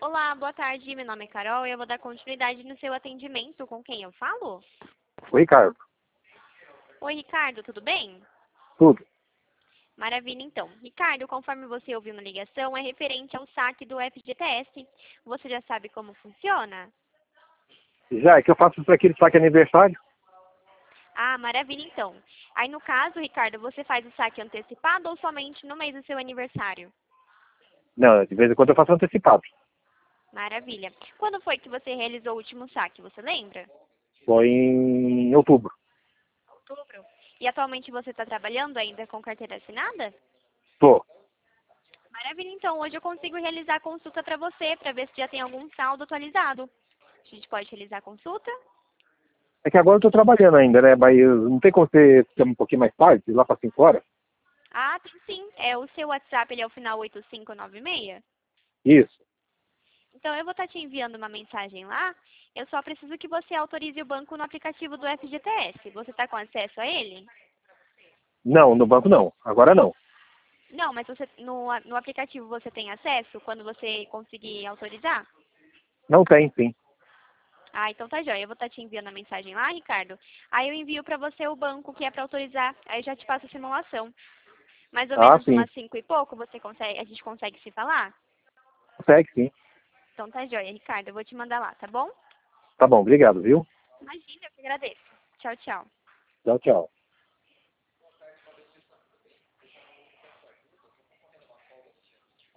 Olá, boa tarde. Meu nome é Carol e eu vou dar continuidade no seu atendimento. Com quem eu falo? O Ricardo. Oi, Ricardo, tudo bem? Tudo. Maravilha, então. Ricardo, conforme você ouviu na ligação, é referente ao saque do FGTS. Você já sabe como funciona? Já é que eu faço isso aqui de saque aniversário? Ah, maravilha, então. Aí, no caso, Ricardo, você faz o saque antecipado ou somente no mês do seu aniversário? Não, de vez em quando eu faço antecipado. Maravilha. Quando foi que você realizou o último saque, você lembra? Foi em outubro. Outubro. E atualmente você está trabalhando ainda com carteira assinada? Tô. Maravilha, então hoje eu consigo realizar a consulta para você, para ver se já tem algum saldo atualizado. A gente pode realizar a consulta? É que agora eu tô trabalhando ainda, né? Mas não tem como você ficar um pouquinho mais tarde, lá para 5 horas? Ah, tem sim. É, o seu WhatsApp, ele é o final 8596? Isso. Então eu vou estar te enviando uma mensagem lá. Eu só preciso que você autorize o banco no aplicativo do FGTS. Você está com acesso a ele? Não, no banco não. Agora não. Não, mas você, no aplicativo você tem acesso quando você conseguir autorizar? Não tem, sim. Ah, então tá jóia. Eu vou estar te enviando a mensagem lá, Ricardo. Aí eu envio para você o banco que é para autorizar. Aí eu já te passo a simulação. Mais ou Ah, menos sim. umas 5 e pouco, a gente consegue se falar? Consegue, sim. Então tá jóia, Ricardo. Eu vou te mandar lá, tá bom? Tá bom, obrigado, viu? Imagina, eu que agradeço. Tchau, tchau. Tchau, tchau.